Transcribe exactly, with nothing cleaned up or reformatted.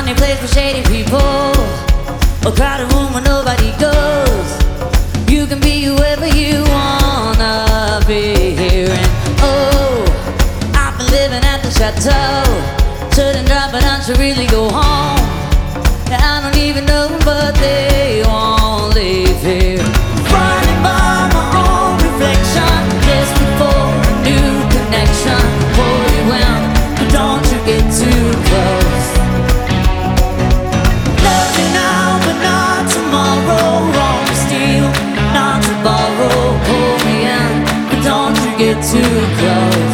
funny place for shady people, a crowded room where nobody goes. You can be whoever you wanna be here. And oh, I've been living at the chateau, shouldn't drop it, I should really go home. I don't even know them, but they won't leave here. Running by my own reflection, just before a new connection. Hold it well, but don't you get too close. Love you now, but not tomorrow. Wrong to steal, not to borrow. Pull me in, but don't you get too close.